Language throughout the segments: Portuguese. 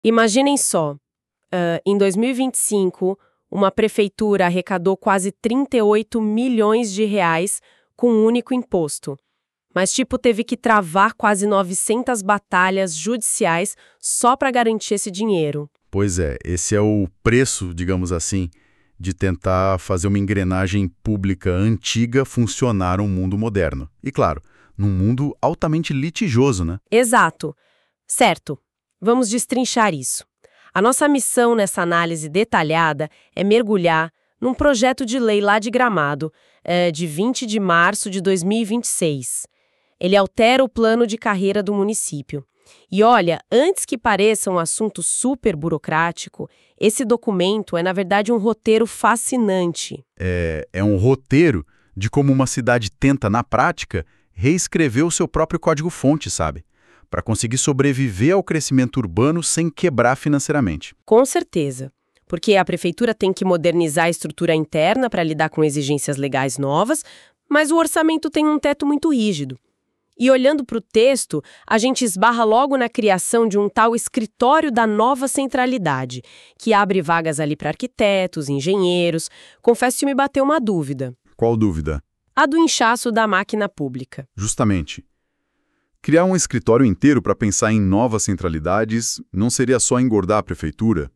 Imaginem só, em 2025, uma prefeitura arrecadou quase 38 milhões de reais com um único imposto. Mas, teve que travar quase 900 batalhas judiciais só para garantir esse dinheiro. Pois é, esse é o preço, digamos assim, de tentar fazer uma engrenagem pública antiga funcionar num mundo moderno. E, claro, num mundo altamente litigioso, né? Exato. Certo. Vamos destrinchar isso. A nossa missão nessa análise detalhada é mergulhar num projeto de lei lá de Gramado, de 20 de março de 2026. Ele altera o plano de carreira do município. E olha, antes que pareça um assunto super burocrático, esse documento é, na verdade, um roteiro fascinante. É um roteiro de como uma cidade tenta, na prática, reescrever o seu próprio código-fonte, sabe? Para conseguir sobreviver ao crescimento urbano sem quebrar financeiramente. Com certeza. Porque a prefeitura tem que modernizar a estrutura interna para lidar com exigências legais novas, mas o orçamento tem um teto muito rígido. E olhando para o texto, a gente esbarra logo na criação de um tal escritório da nova centralidade, que abre vagas ali para arquitetos, engenheiros. Confesso que me bateu uma dúvida. Qual dúvida? A do inchaço da máquina pública. Justamente. Criar um escritório inteiro para pensar em novas centralidades não seria só engordar a prefeitura?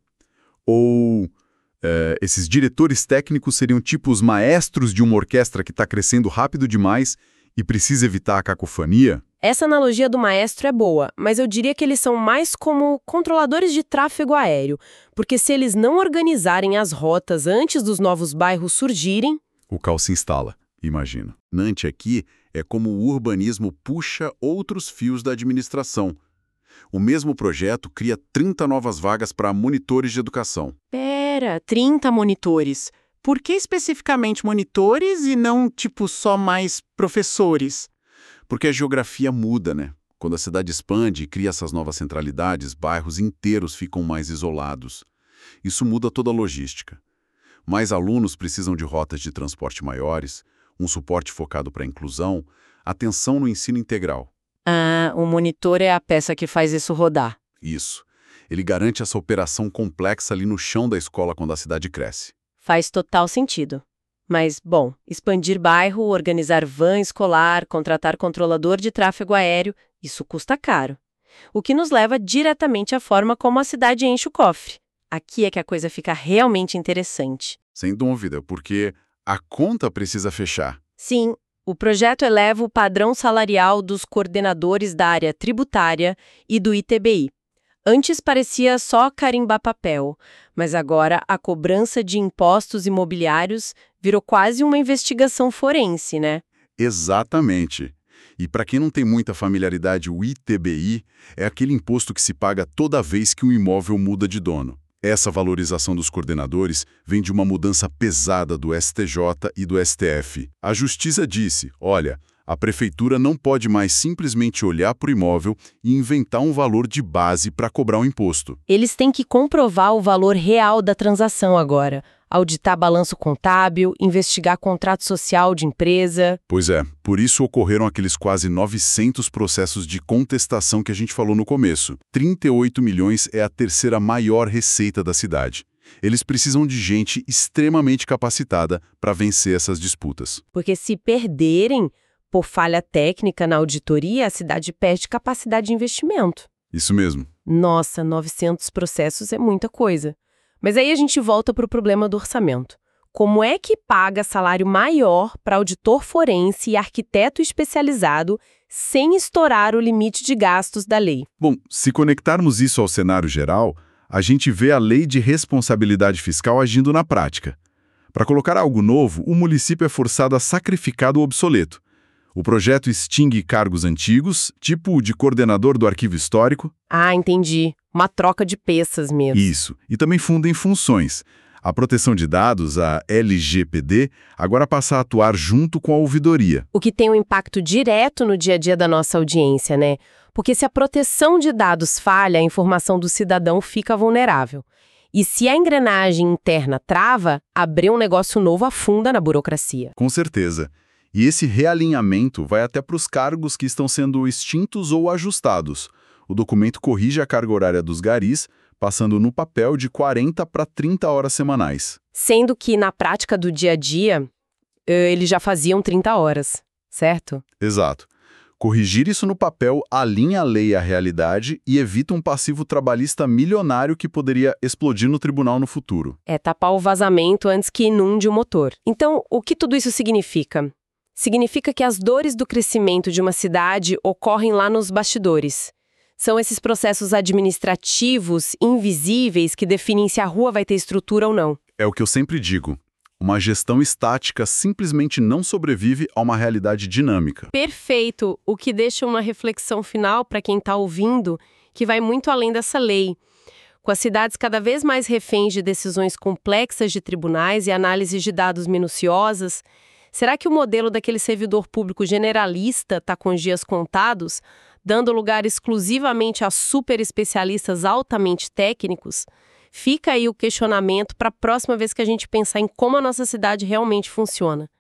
Ou esses diretores técnicos seriam tipo os maestros de uma orquestra que está crescendo rápido demais e precisa evitar a cacofonia? Essa analogia do maestro é boa, mas eu diria que eles são mais como controladores de tráfego aéreo, porque se eles não organizarem as rotas antes dos novos bairros surgirem... O caos se instala, imagino. Nantes aqui é como o urbanismo puxa outros fios da administração. O mesmo projeto cria 30 novas vagas para monitores de educação. Pera, 30 monitores. Por que especificamente monitores e não, só mais professores? Porque a geografia muda, né? Quando a cidade expande e cria essas novas centralidades, bairros inteiros ficam mais isolados. Isso muda toda a logística. Mais alunos precisam de rotas de transporte maiores, um suporte focado para a inclusão, atenção no ensino integral. Ah, o monitor é a peça que faz isso rodar. Isso. Ele garante essa operação complexa ali no chão da escola quando a cidade cresce. Faz total sentido. Mas, bom, expandir bairro, organizar van escolar, contratar controlador de tráfego aéreo, isso custa caro. O que nos leva diretamente à forma como a cidade enche o cofre. Aqui é que a coisa fica realmente interessante. Sem dúvida, porque a conta precisa fechar. Sim, o projeto eleva o padrão salarial dos coordenadores da área tributária e do ITBI. Antes parecia só carimbar papel, mas agora a cobrança de impostos imobiliários virou quase uma investigação forense, né? Exatamente. E para quem não tem muita familiaridade, o ITBI é aquele imposto que se paga toda vez que um imóvel muda de dono. Essa valorização dos coordenadores vem de uma mudança pesada do STJ e do STF. A Justiça disse, olha, a prefeitura não pode mais simplesmente olhar para o imóvel e inventar um valor de base para cobrar um imposto. Eles têm que comprovar o valor real da transação agora, auditar balanço contábil, investigar contrato social de empresa. Pois é, por isso ocorreram aqueles quase 900 processos de contestação que a gente falou no começo. 38 milhões é a terceira maior receita da cidade. Eles precisam de gente extremamente capacitada para vencer essas disputas. Porque se perderem, por falha técnica na auditoria, a cidade perde capacidade de investimento. Isso mesmo. Nossa, 900 processos é muita coisa. Mas aí a gente volta para o problema do orçamento. Como é que paga salário maior para auditor forense e arquiteto especializado sem estourar o limite de gastos da lei? Bom, se conectarmos isso ao cenário geral, a gente vê a lei de responsabilidade fiscal agindo na prática. Para colocar algo novo, o município é forçado a sacrificar o obsoleto. O projeto extingue cargos antigos, tipo o de coordenador do arquivo histórico. Ah, entendi. Uma troca de peças mesmo. Isso. E também funda em funções. A proteção de dados, a LGPD, agora passa a atuar junto com a ouvidoria. O que tem um impacto direto no dia a dia da nossa audiência, né? Porque se a proteção de dados falha, a informação do cidadão fica vulnerável. E se a engrenagem interna trava, abrir um negócio novo afunda na burocracia. Com certeza. E esse realinhamento vai até para os cargos que estão sendo extintos ou ajustados. O documento corrige a carga horária dos garis passando no papel de 40 para 30 horas semanais. Sendo que na prática do dia a dia, eles já faziam 30 horas, certo? Exato. Corrigir isso no papel alinha a lei à realidade e evita um passivo trabalhista milionário que poderia explodir no tribunal no futuro. É tapar o vazamento antes que inunde o motor. Então, o que tudo isso significa? Significa que as dores do crescimento de uma cidade ocorrem lá nos bastidores. São esses processos administrativos invisíveis que definem se a rua vai ter estrutura ou não. É o que eu sempre digo. Uma gestão estática simplesmente não sobrevive a uma realidade dinâmica. Perfeito! O que deixa uma reflexão final para quem está ouvindo, que vai muito além dessa lei. Com as cidades cada vez mais reféns de decisões complexas de tribunais e análises de dados minuciosas, será que o modelo daquele servidor público generalista está com os dias contados, dando lugar exclusivamente a super especialistas altamente técnicos? Fica aí o questionamento para a próxima vez que a gente pensar em como a nossa cidade realmente funciona.